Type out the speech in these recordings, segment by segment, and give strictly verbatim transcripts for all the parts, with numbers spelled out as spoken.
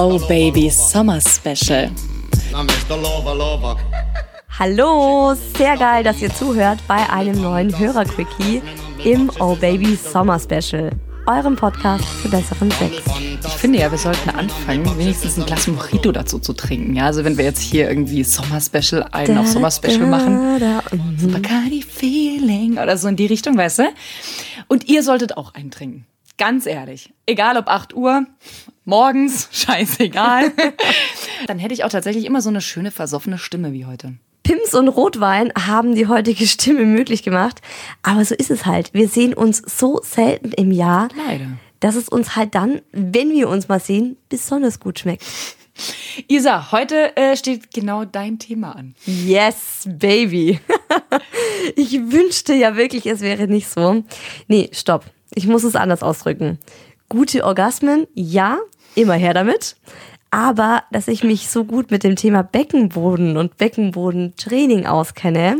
Oh Baby Summer Special. Hallo, sehr geil, dass ihr zuhört bei einem neuen Hörer-Quickie im Oh Baby Summer Special, eurem Podcast für besseren Sex. Ich finde ja, wir sollten anfangen, wenigstens ein Glas Mojito dazu zu trinken. Ja, also wenn wir jetzt hier irgendwie Summer Special, einen auf Summer Special machen, so Bacardi Feeling oder so in die Richtung, weißt du? Und ihr solltet auch einen trinken. Ganz ehrlich. Egal ob acht Uhr, morgens, scheißegal. Dann hätte ich auch tatsächlich immer so eine schöne, versoffene Stimme wie heute. Pims und Rotwein haben die heutige Stimme möglich gemacht. Aber so ist es halt. Wir sehen uns so selten im Jahr, Leider. dass es uns halt dann, wenn wir uns mal sehen, besonders gut schmeckt. Isa, heute äh, steht genau dein Thema an. Yes, baby. Ich wünschte ja wirklich, es wäre nicht so. Nee, stopp. Ich muss es anders ausdrücken. Gute Orgasmen, ja, immer her damit. Aber dass ich mich so gut mit dem Thema Beckenboden und Beckenbodentraining auskenne,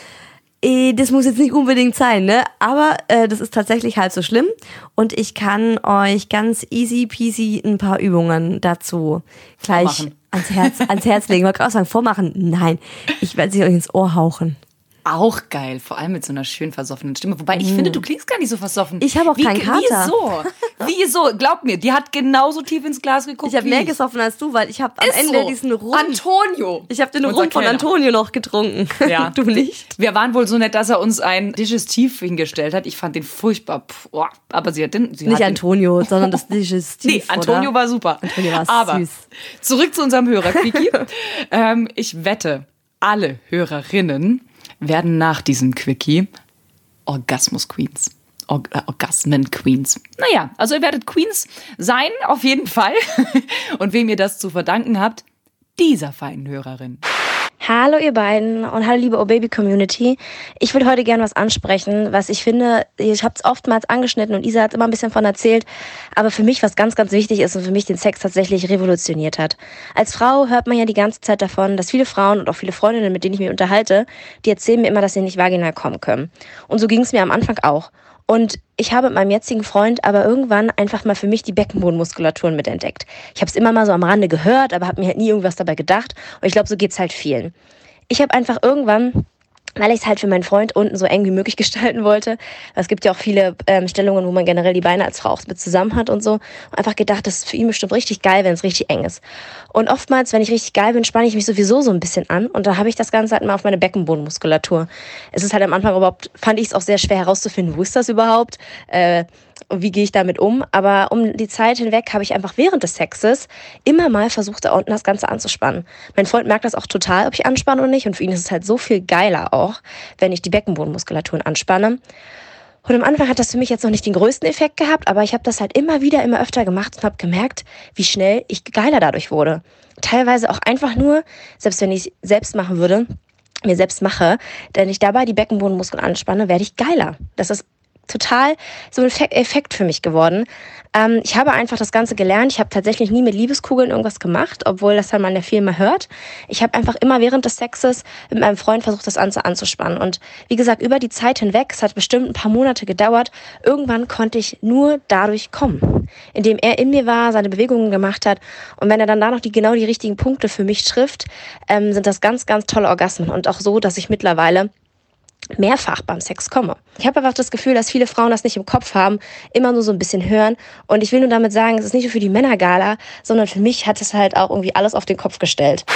eh, das muss jetzt nicht unbedingt sein, ne? Aber äh, das ist tatsächlich halb so schlimm. Und ich kann euch ganz easy peasy ein paar Übungen dazu gleich vormachen. ans Herz, ans Herz legen. Ich wollte gerade sagen, vormachen? Nein, ich werde sie euch ins Ohr hauchen. Auch geil, vor allem mit so einer schön versoffenen Stimme. Wobei, ich mm. finde, du klingst gar nicht so versoffen. Ich habe auch Wie, keinen Kater. Wieso? Wieso? Glaub mir, die hat genauso tief ins Glas geguckt Ich habe wie mehr ich. gesoffen als du, weil ich habe am Ist Ende so. diesen Rum... Antonio. Ich habe den Unser Rum von Kellner. Antonio noch getrunken. Ja. Du nicht? Wir waren wohl so nett, dass er uns ein Digestiv hingestellt hat. Ich fand den furchtbar. Puh, oh. Aber sie hat den... Sie Nicht hat Antonio, den, sondern das Digestiv, Nee, Antonio oder? war super. Antonio war Aber süß. zurück zu unserem Hörer-Quickie. ähm, ich wette, alle Hörerinnen werden nach diesem Quickie Orgasmus-Queens. Org- äh, Orgasmen-Queens. Naja, also ihr werdet Queens sein, auf jeden Fall. Und wem ihr das zu verdanken habt, dieser feinen Hörerin. Hallo ihr beiden und hallo liebe Oh-Baby-Community. Ich will heute gerne was ansprechen, was ich finde, ich habe es oftmals angeschnitten und Isa hat immer ein bisschen von erzählt, aber für mich was ganz, ganz wichtig ist und für mich den Sex tatsächlich revolutioniert hat. Als Frau hört man ja die ganze Zeit davon, dass viele Frauen und auch viele Freundinnen, mit denen ich mich unterhalte, die erzählen mir immer, dass sie nicht vaginal kommen können. Und so ging es mir am Anfang auch. Und ich habe mit meinem jetzigen Freund aber irgendwann einfach mal für mich die Beckenbodenmuskulaturen mitentdeckt. Ich habe es immer mal so am Rande gehört, aber habe mir halt nie irgendwas dabei gedacht. Und ich glaube, so geht's halt vielen. Ich habe einfach irgendwann, weil ich es halt für meinen Freund unten so eng wie möglich gestalten wollte, es gibt ja auch viele ähm, Stellungen, wo man generell die Beine als Frau auch mit zusammen hat und so, und einfach gedacht, das ist für ihn bestimmt richtig geil, wenn es richtig eng ist. Und oftmals, wenn ich richtig geil bin, spanne ich mich sowieso so ein bisschen an und da habe ich das Ganze halt mal auf meine Beckenbodenmuskulatur. Es ist halt am Anfang überhaupt, fand ich es auch sehr schwer herauszufinden, wo ist das überhaupt, äh, und wie gehe ich damit um, aber um die Zeit hinweg habe ich einfach während des Sexes immer mal versucht, da unten das Ganze anzuspannen. Mein Freund merkt das auch total, ob ich anspanne oder nicht, und für ihn ist es halt so viel geiler auch, wenn ich die Beckenbodenmuskulaturen anspanne. Und am Anfang hat das für mich jetzt noch nicht den größten Effekt gehabt, aber ich habe das halt immer wieder, immer öfter gemacht und habe gemerkt, wie schnell ich geiler dadurch wurde. Teilweise auch einfach nur, selbst wenn ich es selbst machen würde, mir selbst mache, wenn ich dabei die Beckenbodenmuskeln anspanne, werde ich geiler. Das ist total so ein Effekt für mich geworden. Ähm, ich habe einfach das Ganze gelernt. Ich habe tatsächlich nie mit Liebeskugeln irgendwas gemacht, obwohl das dann man ja viel mehr hört. Ich habe einfach immer während des Sexes mit meinem Freund versucht, das Ganze anzuspannen. Und wie gesagt, über die Zeit hinweg, es hat bestimmt ein paar Monate gedauert, irgendwann konnte ich nur dadurch kommen. Indem er in mir war, seine Bewegungen gemacht hat. Und wenn er dann da noch die, genau die richtigen Punkte für mich trifft, ähm, sind das ganz, ganz tolle Orgasmen. Und auch so, dass ich mittlerweile mehrfach beim Sex komme. Ich habe einfach das Gefühl, dass viele Frauen das nicht im Kopf haben, immer nur so ein bisschen hören. Und ich will nur damit sagen, es ist nicht nur für die Männergala, sondern für mich hat es halt auch irgendwie alles auf den Kopf gestellt.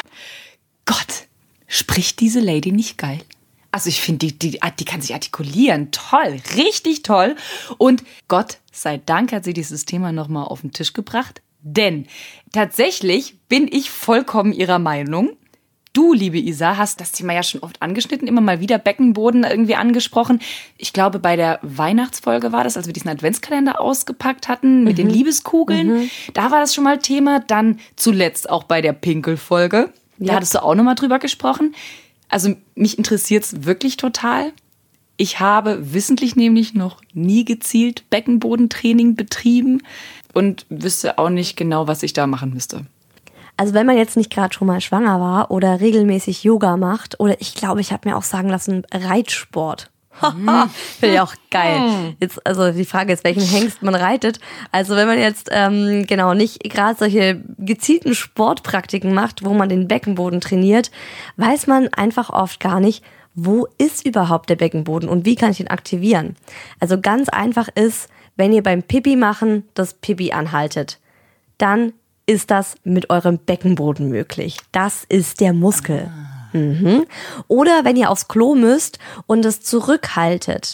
Gott, spricht diese Lady nicht geil? Also ich finde, die, die, die kann sich artikulieren. Toll, richtig toll. Und Gott sei Dank hat sie dieses Thema nochmal auf den Tisch gebracht. Denn tatsächlich bin ich vollkommen ihrer Meinung. Du, liebe Isa, hast das Thema ja schon oft angeschnitten, immer mal wieder Beckenboden irgendwie angesprochen. Ich glaube, bei der Weihnachtsfolge war das, als wir diesen Adventskalender ausgepackt hatten mit mhm. den Liebeskugeln. Mhm. Da war das schon mal Thema. Dann zuletzt auch bei der Pinkelfolge. Da ja. hattest du auch nochmal drüber gesprochen. Also mich interessiert's wirklich total. Ich habe wissentlich nämlich noch nie gezielt Beckenbodentraining betrieben und wüsste auch nicht genau, was ich da machen müsste. Also wenn man jetzt nicht gerade schon mal schwanger war oder regelmäßig Yoga macht oder ich glaube, ich habe mir auch sagen lassen, Reitsport. Finde ich auch geil. Jetzt, also die Frage ist, welchen Hengst man reitet. Also wenn man jetzt ähm, genau nicht gerade solche gezielten Sportpraktiken macht, wo man den Beckenboden trainiert, weiß man einfach oft gar nicht, wo ist überhaupt der Beckenboden und wie kann ich ihn aktivieren. Also ganz einfach ist, wenn ihr beim Pipi machen das Pipi anhaltet, dann ist das mit eurem Beckenboden möglich. Das ist der Muskel. Ah. Mhm. Oder wenn ihr aufs Klo müsst und es zurückhaltet,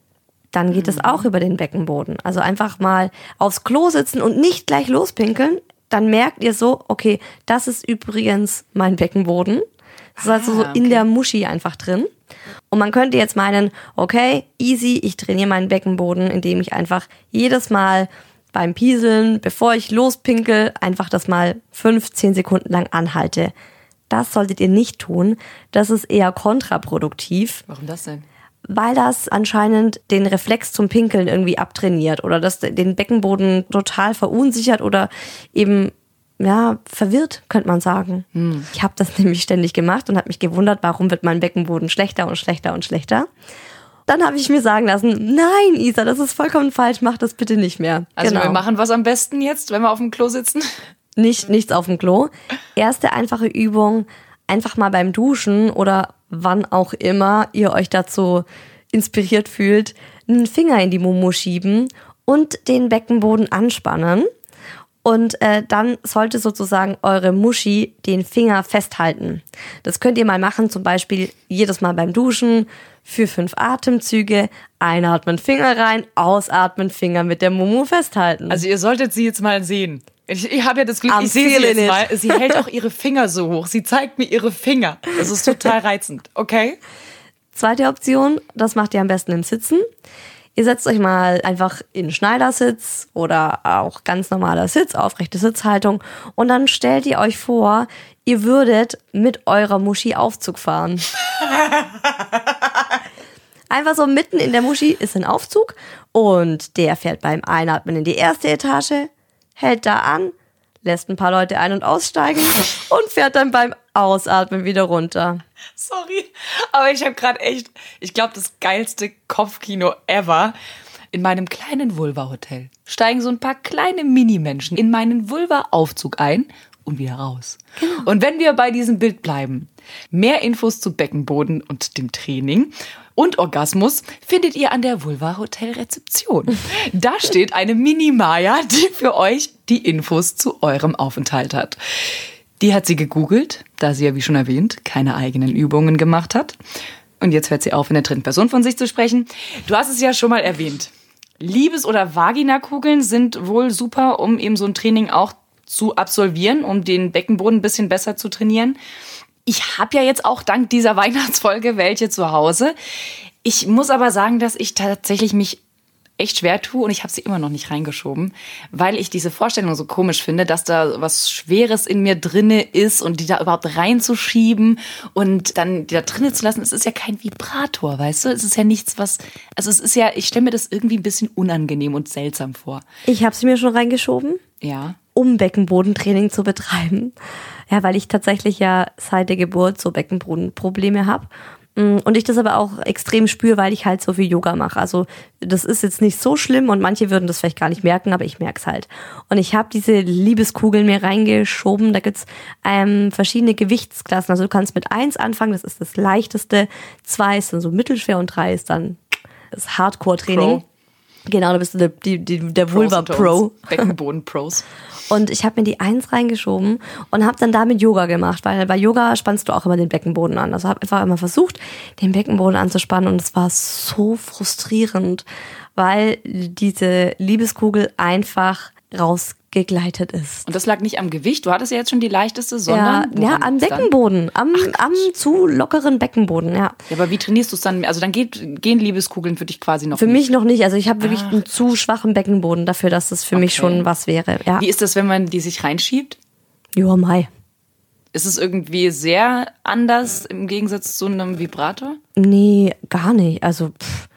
dann geht es mhm. auch über den Beckenboden. Also einfach mal aufs Klo sitzen und nicht gleich lospinkeln. Dann merkt ihr so, okay, das ist übrigens mein Beckenboden. Das ist also so in der Muschi einfach drin. Und man könnte jetzt meinen, okay, easy, ich trainiere meinen Beckenboden, indem ich einfach jedes Mal beim Pieseln, bevor ich lospinkel, einfach das mal fünf, zehn Sekunden lang anhalte. Das solltet ihr nicht tun. Das ist eher kontraproduktiv. Warum das denn? Weil das anscheinend den Reflex zum Pinkeln irgendwie abtrainiert oder das den Beckenboden total verunsichert oder eben ja, verwirrt, könnte man sagen. Hm. Ich habe das nämlich ständig gemacht und habe mich gewundert, warum wird mein Beckenboden schlechter und schlechter und schlechter. Dann habe ich mir sagen lassen, nein, Isa, das ist vollkommen falsch, mach das bitte nicht mehr. Also genau. Wir machen was am besten jetzt, wenn wir auf dem Klo sitzen? Nicht, nichts auf dem Klo. Erste einfache Übung, einfach mal beim Duschen oder wann auch immer ihr euch dazu inspiriert fühlt, einen Finger in die Mumu schieben und den Beckenboden anspannen. Und äh, dann sollte sozusagen eure Muschi den Finger festhalten. Das könnt ihr mal machen, zum Beispiel jedes Mal beim Duschen für fünf Atemzüge. Einatmen, Finger rein, ausatmen, Finger mit der Mumu festhalten. Also ihr solltet sie jetzt mal sehen. Ich, ich habe ja das Glück, I'm ich sehe sie jetzt feeling mal. Sie hält auch ihre Finger so hoch. Sie zeigt mir ihre Finger. Das ist total reizend, okay? Zweite Option, das macht ihr am besten im Sitzen. Ihr setzt euch mal einfach in Schneidersitz oder auch ganz normaler Sitz, aufrechte Sitzhaltung und dann stellt ihr euch vor, ihr würdet mit eurer Muschi Aufzug fahren. Einfach so mitten in der Muschi ist ein Aufzug und der fährt beim Einatmen in die erste Etage, hält da an, lässt ein paar Leute ein- und aussteigen und fährt dann beim Ausatmen wieder runter. Sorry, aber ich habe gerade echt, ich glaube, das geilste Kopfkino ever. In meinem kleinen Vulva-Hotel steigen so ein paar kleine Minimenschen in meinen Vulva-Aufzug ein und wieder raus. Genau. Und wenn wir bei diesem Bild bleiben, mehr Infos zu Beckenboden und dem Training und Orgasmus findet ihr an der Vulva-Hotel-Rezeption. Da steht eine Mini-Maya, die für euch die Infos zu eurem Aufenthalt hat. Die hat sie gegoogelt, da sie ja, wie schon erwähnt, keine eigenen Übungen gemacht hat. Und jetzt hört sie auf, in der dritten Person von sich zu sprechen. Du hast es ja schon mal erwähnt. Liebes- oder Vaginakugeln sind wohl super, um eben so ein Training auch zu absolvieren, um den Beckenboden ein bisschen besser zu trainieren. Ich habe ja jetzt auch dank dieser Weihnachtsfolge welche zu Hause. Ich muss aber sagen, dass ich tatsächlich mich echt schwer tue und ich habe sie immer noch nicht reingeschoben, weil ich diese Vorstellung so komisch finde, dass da was Schweres in mir drinne ist und die da überhaupt reinzuschieben und dann die da drinne zu lassen. Es ist ja kein Vibrator, weißt du? Es ist ja nichts, was, also es ist ja, ich stelle mir das irgendwie ein bisschen unangenehm und seltsam vor. Ich habe sie mir schon reingeschoben. Ja. Um Beckenbodentraining zu betreiben. Ja, weil ich tatsächlich ja seit der Geburt so Beckenbodenprobleme habe. Und ich das aber auch extrem spüre, weil ich halt so viel Yoga mache. Also das ist jetzt nicht so schlimm und manche würden das vielleicht gar nicht merken, aber ich merke es halt. Und ich habe diese Liebeskugeln mir reingeschoben. Da gibt's ähm, verschiedene Gewichtsklassen. Also du kannst mit eins anfangen, das ist das leichteste. Zwei ist dann so mittelschwer und drei ist dann das Hardcore-Training. Pro. Genau, da bist du der, die, die, der Vulva-Pro. Beckenboden-Pros. Und ich habe mir die Eins reingeschoben und habe dann damit Yoga gemacht, weil bei Yoga spannst du auch immer den Beckenboden an. Also habe einfach immer versucht, den Beckenboden anzuspannen und es war so frustrierend, weil diese Liebeskugel einfach rausgegleitet ist. Und das lag nicht am Gewicht, du hattest ja jetzt schon die leichteste, sondern... Ja, ja am Beckenboden, am, am zu lockeren Beckenboden, ja. Ja, aber wie trainierst du es dann? Also dann geht, gehen Liebeskugeln für dich quasi noch Für nicht? mich noch nicht, also ich habe wirklich Ach. einen zu schwachen Beckenboden dafür, dass das für Okay. mich schon was wäre. Ja. Wie ist das, wenn man die sich reinschiebt? Joa, Mai. Ist es irgendwie sehr anders im Gegensatz zu einem Vibrator? Nee, gar nicht. Also pff,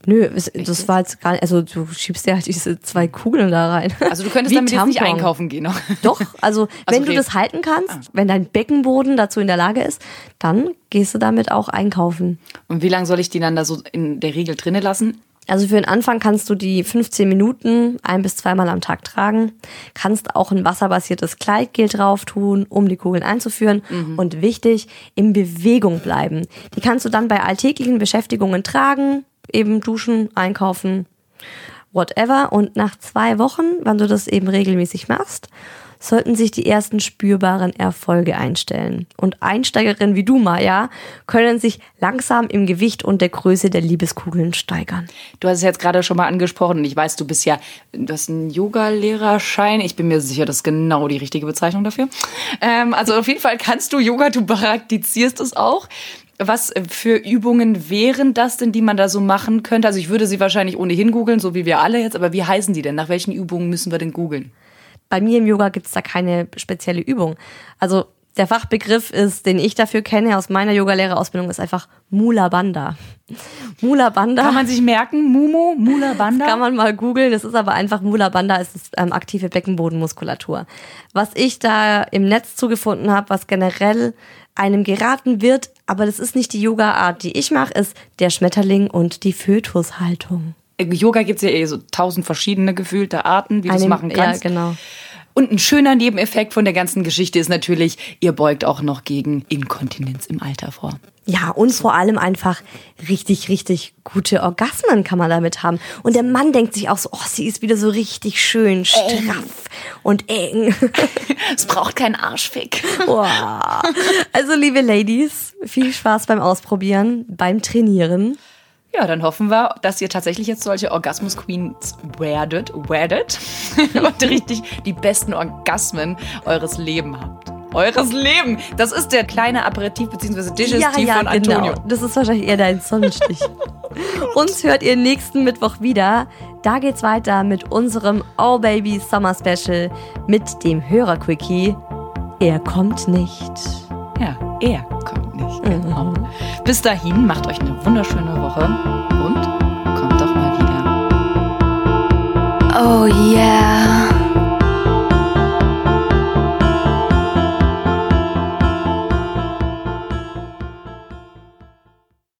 Nö, es, das war jetzt gar nicht, also du schiebst ja halt diese zwei Kugeln da rein. Also du könntest Wie damit jetzt nicht Tampon. einkaufen gehen. Noch. Doch, also, Also wenn okay. du das halten kannst, Ah. wenn dein Beckenboden dazu in der Lage ist, dann gehst du damit auch einkaufen. Und wie lange soll ich die dann da so in der Regel drinnen lassen? Also für den Anfang kannst du die fünfzehn Minuten ein- bis zweimal am Tag tragen. Kannst auch ein wasserbasiertes Kleidgel drauf tun, um die Kugeln einzuführen. Mhm. Und wichtig, in Bewegung bleiben. Die kannst du dann bei alltäglichen Beschäftigungen tragen, eben duschen, einkaufen, whatever. Und nach zwei Wochen, wenn du das eben regelmäßig machst, sollten sich die ersten spürbaren Erfolge einstellen. Und Einsteigerinnen wie du, Maja, können sich langsam im Gewicht und der Größe der Liebeskugeln steigern. Du hast es jetzt gerade schon mal angesprochen und ich weiß, du bist ja, du hast einen Yoga-Lehrerschein. Ich bin mir sicher, das ist genau die richtige Bezeichnung dafür. Ähm, also auf jeden Fall kannst du Yoga, du praktizierst es auch. Was für Übungen wären das denn, die man da so machen könnte? Also ich würde sie wahrscheinlich ohnehin googeln, so wie wir alle jetzt, aber wie heißen die denn? Nach welchen Übungen müssen wir denn googeln? Bei mir im Yoga gibt's da keine spezielle Übung. Also der Fachbegriff ist, den ich dafür kenne aus meiner Yogalehrerausbildung, ist einfach Mula Bandha. Mula Bandha. Kann man sich merken? Mumu, Mula Bandha? Kann man mal googeln. Das ist aber einfach Mula Bandha, es ist ähm, aktive Beckenbodenmuskulatur. Was ich da im Netz zugefunden habe, was generell einem geraten wird, aber das ist nicht die Yoga-Art, die ich mache, ist der Schmetterling und die Fötushaltung. Yoga gibt's ja eh so tausend verschiedene gefühlte Arten, wie du es machen kannst. Ja, genau. Und ein schöner Nebeneffekt von der ganzen Geschichte ist natürlich, ihr beugt auch noch gegen Inkontinenz im Alter vor. Ja, und vor allem einfach richtig, richtig gute Orgasmen kann man damit haben. Und der Mann denkt sich auch so, oh, sie ist wieder so richtig schön straff und eng. Es braucht keinen Arschfick. Wow. Also, liebe Ladies, viel Spaß beim Ausprobieren, beim Trainieren. Ja, dann hoffen wir, dass ihr tatsächlich jetzt solche Orgasmus-Queens werdet, werdet und richtig die besten Orgasmen eures Lebens habt. Eures Leben! Das ist der kleine Aperitif bzw. Digestiv ja, ja, von Antonio. Genau. Das ist wahrscheinlich eher dein Sonnenstich. Uns hört ihr nächsten Mittwoch wieder. Da geht's weiter mit unserem Oh Baby Summer Special mit dem Hörer-Quickie. Er kommt nicht. Ja, er kommt nicht. Genau. Mhm. Bis dahin, macht euch eine wunderschöne Woche und kommt doch mal wieder. Oh yeah.